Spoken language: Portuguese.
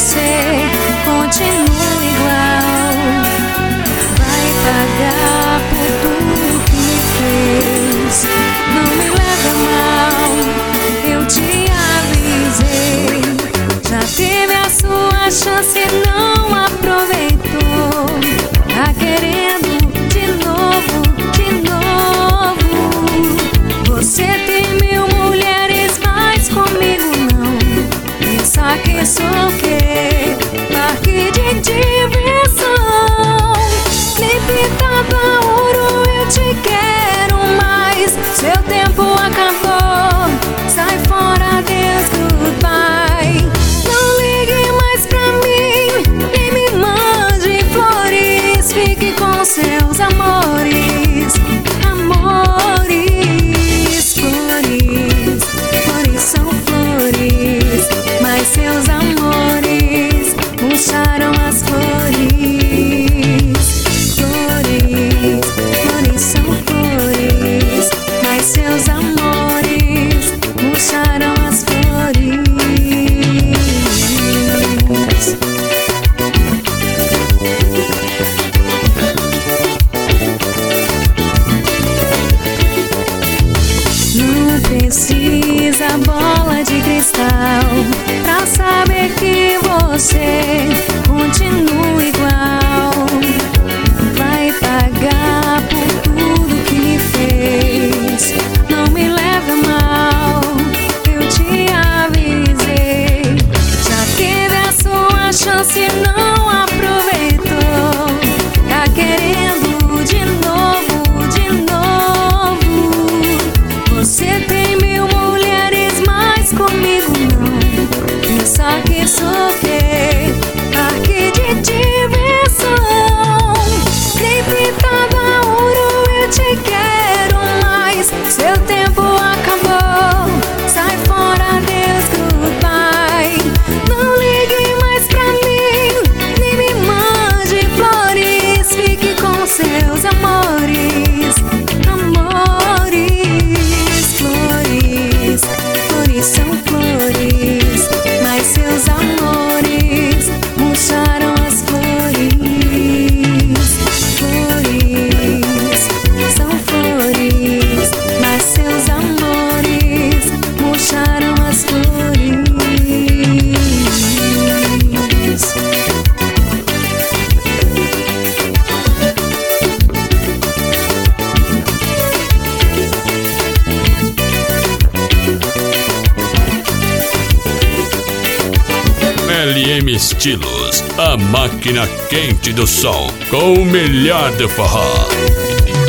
você continua igual. Vai pagar por tudo que me fez. Não me leva mal, eu te avisei. Já teve a sua chance e não aproveitou. Tá querendo de novo, de novo. Você tem 1000 mulheres, mas comigo não. Pensa que sou o quê? Parque de diversão. Nem pintada ouro, eu te quero mais. Seu tempo acabou, sai fora, Deus, goodbye. Não ligue mais pra mim, nem me mande flores. Fique com seus amores, amores. Flores, flores são flores, mas seus amores murcharam as flores. Flores, flores são flores, mas seus amores murcharam as flores. Não precisa bola de cristal pra saber que você continua igual. Vai pagar por tudo que me fez. Não me leva mal, eu te avisei. Já teve a sua chance e não aproveitou. Tá querendo de novo, de novo. Você tem 1000 mulheres, mas comigo não. Pensa que sou o quê? Parque de diversão. Nem pintada ouro, eu te quero mais. Seu tempo acabou, sai fora, Deus, goodbye. Não ligue mais pra mim, nem me mande flores. Fique com seus amores, amores. Flores, flores são flores, mas seus amores murcharam as flores. Flores são flores, mas seus amores murcharam as flores. LM Estilos, a máquina quente do som, com o melhor do forró.